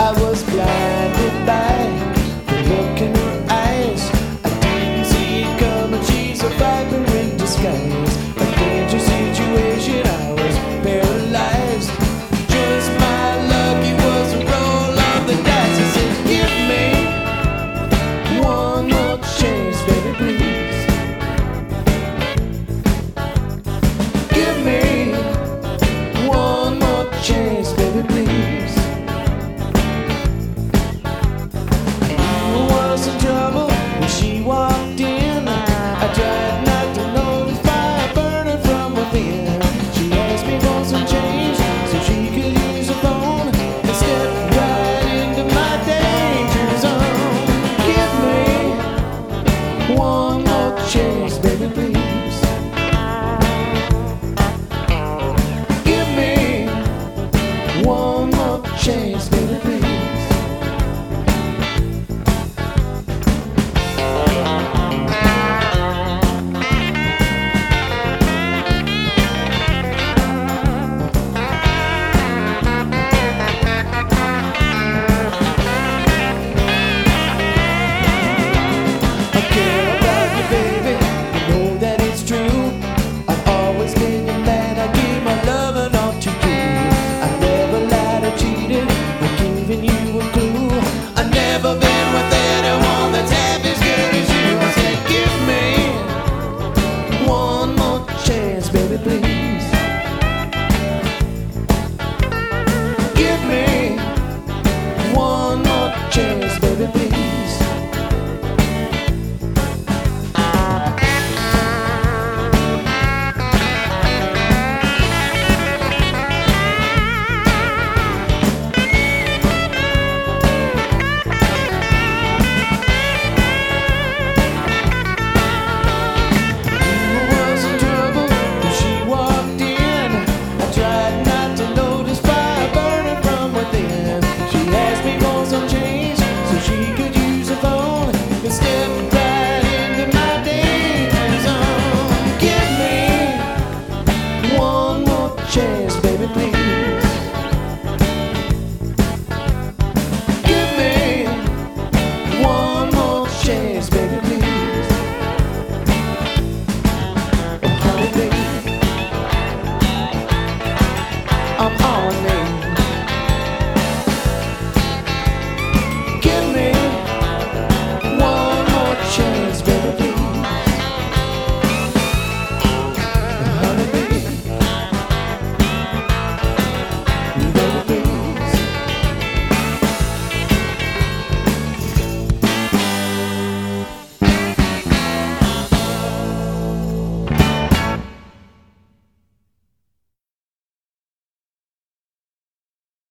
I was blinded by the look in her eyes. I didn't see it coming, she's a viper in disguise. A dangerous situation, I was paralyzed. Just my luck, it was a roll of the dice. I said, give me one more chance, baby, please. Give me one more chance, baby, please. She walked in, I tried not to notice fire burning from within. She asked me for some change so she could use her phone and stepped right into my danger zone. Give me one more chance, baby, please. Give me one more chance, baby.